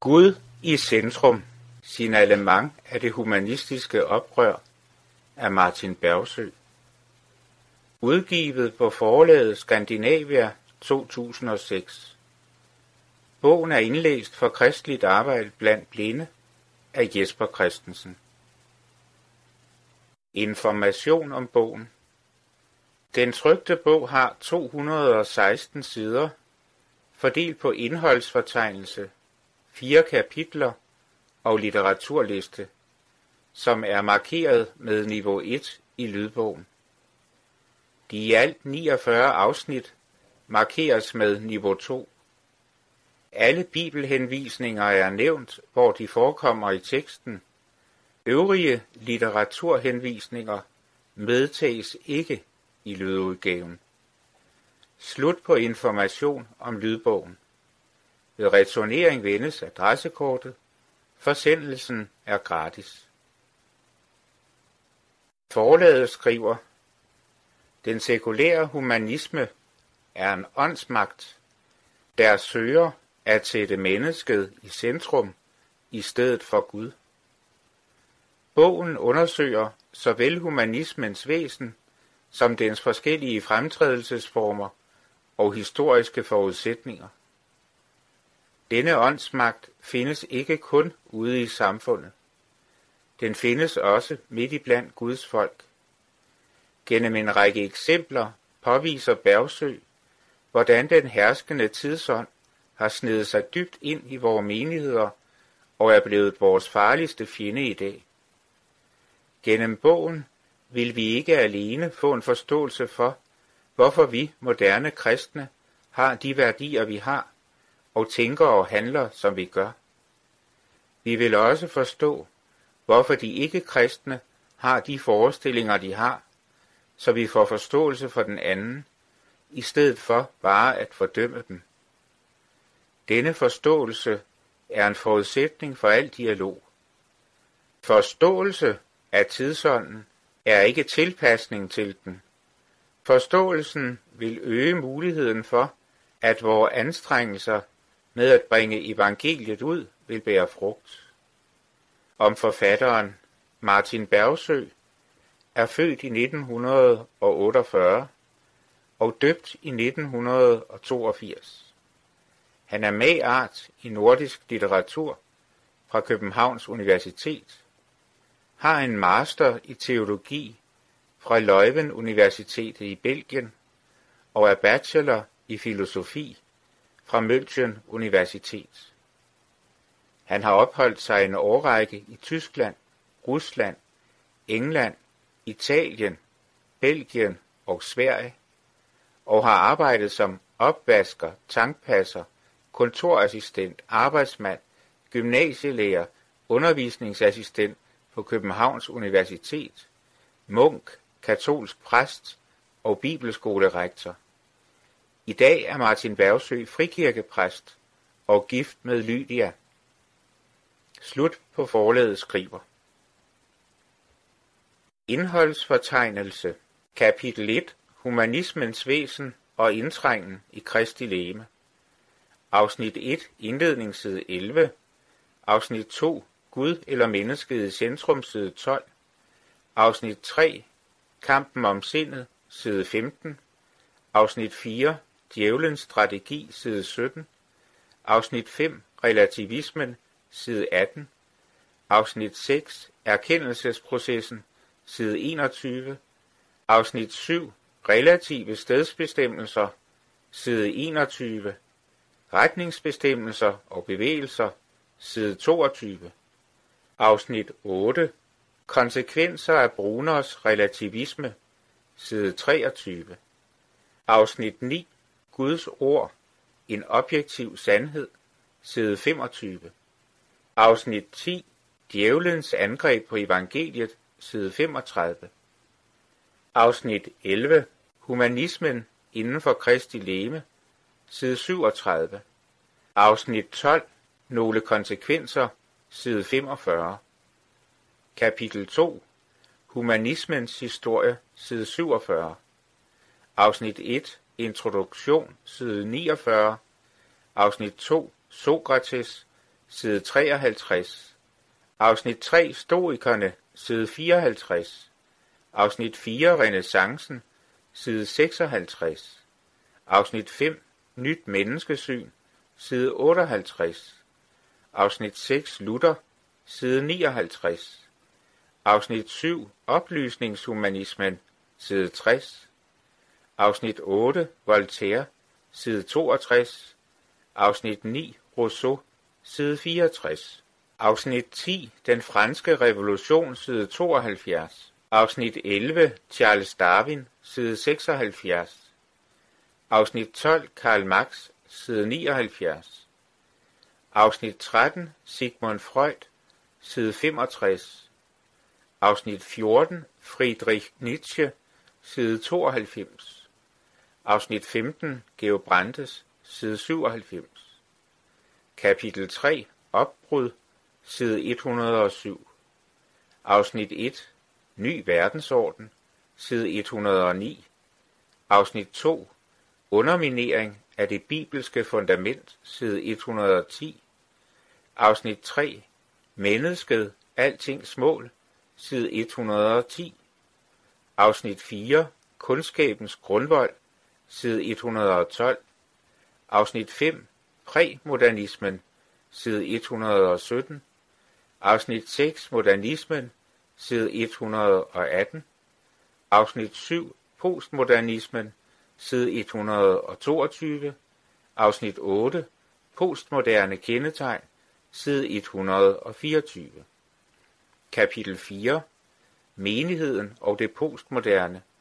Gud i centrum. Signalement af det humanistiske oprør af Martin Bergsøe. Udgivet på forlaget Skandinavia 2006. Bogen er indlæst for Kristeligt Arbejde blandt Blinde af Jesper Christensen. Information om bogen. Den trykte bog har 216 sider, fordelt på indholdsfortegnelse, 4 kapitler og litteraturliste, som er markeret med niveau 1 i lydbogen. De i alt 49 afsnit markeres med niveau 2. Alle bibelhenvisninger er nævnt, hvor de forekommer i teksten. Øvrige litteraturhenvisninger medtages ikke i lydudgaven. Slut på information om lydbogen. Ved returnering vendes adressekortet. Forsendelsen er gratis. Forlaget skriver: Den sekulære humanisme er en åndsmagt, der søger at sætte mennesket i centrum i stedet for Gud. Bogen undersøger såvel humanismens væsen som dens forskellige fremtrædelsesformer og historiske forudsætninger. Denne åndsmagt findes ikke kun ude i samfundet. Den findes også midt iblandt Guds folk. Gennem en række eksempler påviser Bergsøe, hvordan den herskende tidsånd har snedet sig dybt ind i vores menigheder og er blevet vores farligste fjende i dag. Gennem bogen vil vi ikke alene få en forståelse for, hvorfor vi moderne kristne har de værdier, vi har, og tænker og handler, som vi gør. Vi vil også forstå, hvorfor de ikke-kristne har de forestillinger, de har, så vi får forståelse for den anden, i stedet for bare at fordømme dem. Denne forståelse er en forudsætning for al dialog. Forståelse af tidsånden er ikke tilpasning til den. Forståelsen vil øge muligheden for, at vores anstrengelser med at bringe evangeliet ud vil bære frugt. Om forfatteren Martin Bergsøe er født i 1948 og døbt i 1982. Han er magart i nordisk litteratur fra Københavns Universitet, har en master i teologi fra Leuven Universitetet i Belgien og er bachelor i filosofi fra München Universitet. Han har opholdt sig en årrække i Tyskland, Rusland, England, Italien, Belgien og Sverige, og har arbejdet som opvasker, tankpasser, kontorassistent, arbejdsmand, gymnasielærer, undervisningsassistent på Københavns Universitet, munk, katolsk præst og bibelskolerektor. I dag er Martin Bergsøe frikirkepræst og gift med Lydia. Slut på forlaget skriver. Indholdsfortegnelse. Kapitel 1. Humanismens væsen og indtrængen i Kristi legeme. Afsnit 1. Indledning side 11. Afsnit 2. Gud eller mennesket i centrum side 12. Afsnit 3. Kampen om sindet side 15. Afsnit 4. Djævelens strategi side 17. Afsnit 5. Relativismen side 18. Afsnit 6. Erkendelsesprocessen side 21. Afsnit 7. Relative stedsbestemmelser side 21. Retningsbestemmelser og bevægelser side 22. Afsnit 8. Konsekvenser af Bruners relativisme side 23. Afsnit 9. Guds ord. En objektiv sandhed side 25. Afsnit 10. Djævelens angreb på evangeliet side 35. Afsnit 11. Humanismen inden for Kristi legeme side 37. Afsnit 12. Nogle konsekvenser side 45. Kapitel 2. Humanismens historie side 47. Afsnit 1. Introduktion side 49. Afsnit 2. Sokrates side 53. Afsnit 3, Stoikerne, side 54. Afsnit 4, Renæssancen, side 56. Afsnit 5, Nyt menneskesyn, side 58. Afsnit 6, Luther, side 59. Afsnit 7, Oplysningshumanismen, side 60. Afsnit 8, Voltaire, side 62. Afsnit 9, Rousseau, side 64. Afsnit 10, Den franske revolution, side 72. Afsnit 11, Charles Darwin, side 76. Afsnit 12, Karl Marx, side 79. Afsnit 13, Sigmund Freud, side 65. Afsnit 14, Friedrich Nietzsche, side 92. Afsnit 15, Georg Brandes, side 97. Kapitel 3, Opbrud, side 107. Afsnit 1, Ny verdensorden, side 109. Afsnit 2, Underminering af det bibelske fundament, side 110. Afsnit 3, Mennesket, altings mål, side 110. Afsnit 4, Kundskabens grundvold, side 112. Afsnit 5, Præmodernismen, side 117. Afsnit 6, Modernismen, side 118. Afsnit 7, Postmodernismen, side 122. Afsnit 8, Postmoderne kendetegn, side 124. Kapitel 4, Menigheden og det postmoderne,